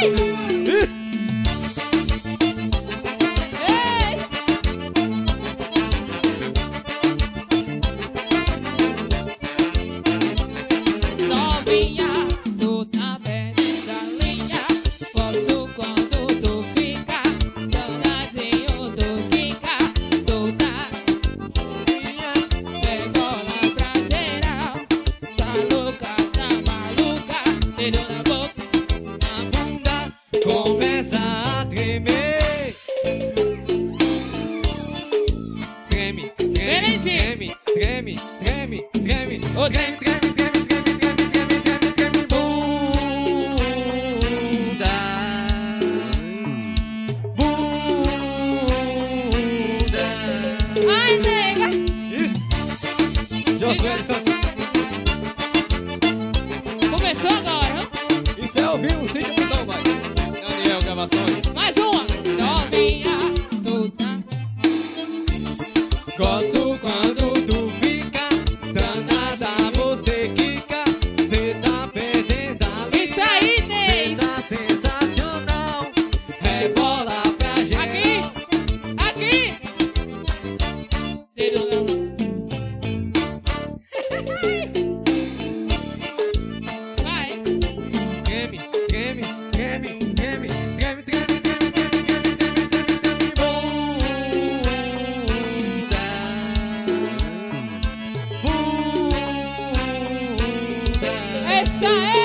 Isso. Ei! Novinha, tu tá perdendo a linha. Gosto quando tu fica danadinho, tu fica, tu tá. Rebola pra geral. Tá louca, tá maluca. Dedo na boca. A bunda começa a tremer. Treme, treme, treme, treme, treme, treme, Ô, treme, treme, treme, treme, treme, treme, treme, treme, bunda. Bunda. Ai, nega! Isso. Josué Santos. Começou agora, hein? Isso é ouvir um sítio então, vai. Daniel Gravações. Mais uma! Novinha, tu tá. Gosto quando tu fica danada, você quica, cê tá perdendo a linha. Isso aí, Cê Neis! tá sensacional, rebola pra Aqui! geral. Aqui! Dedo na mão. Vai! Treme, treme, treme, treme, treme, treme, treme, treme, treme, treme, treme, treme, bunda. Bunda. Essa é